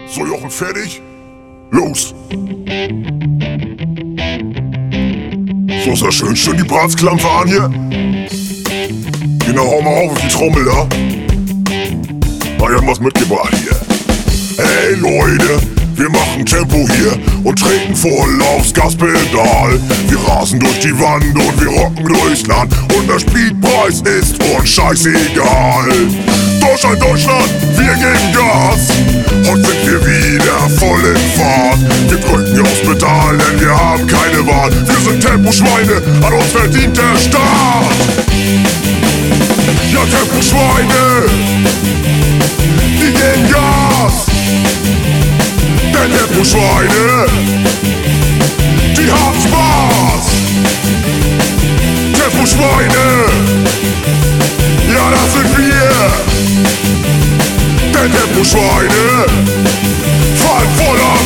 So, Jochen, fertig? Los! So, ist das schön die Bratsklampe an hier. Genau, hau mal auf die Trommel da. Ah, ja, was mitgebracht hier. Hey Leute, wir machen Tempo hier und treten voll aufs Gaspedal. Wir rasen durch die Wand und wir rocken durchs Land und der Speedpreis ist uns scheißegal. Deutschland, Deutschland, wir geben Gas. Heute sind wir wieder voll in Fahrt. Wir drücken aufs Pedal, denn wir haben keine Wahl. Wir sind Temposchweine, an uns verdient der Staat. Ja, Temposchweine, die geben Gas. Denn Temposchweine, die haben Spaß. Temposchweine, ja, das sind wir. Denn Temposchweine fallen voll auf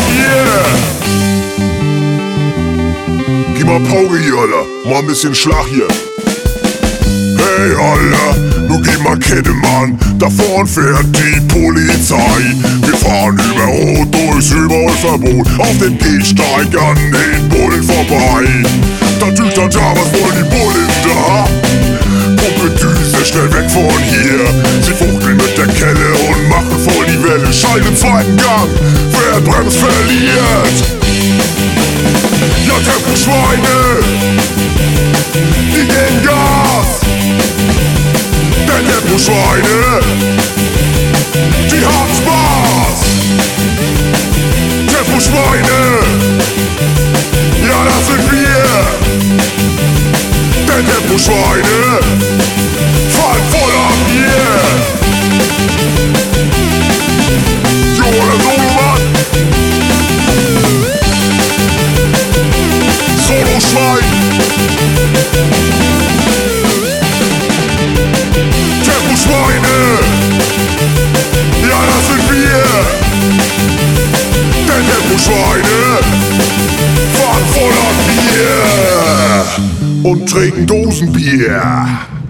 hier. Gib mal Pauge hier, Alter. Mal ein bisschen Schlag hier. Hey, Alter, nun gib mal Kette, Mann. Da vorn fährt die Polizei. Wir fahren über Rot durchs Überholverbot auf dem Gehsteig an den Bullen vorbei. Da, was wollen die Bullen da? Pumpedüse, schnell weg von hier. Sie fuchteln mit der Kelle und machen voll die Welle. Schalten zweiten Gang, wer bremst, verliert. Ja, Temposchweine, die gehen Gas. Denn Temposchweine, die haben Spaß. Temposchweine, ja, das sind wir. Denn Temposchweine fallen voll ab hier. Jo, oder Solo-Mann. Solo-Schwein. Temposchweine, ja, das sind wir. Denn Temposchweine fahren voll ab hier und trinken Dosenbier.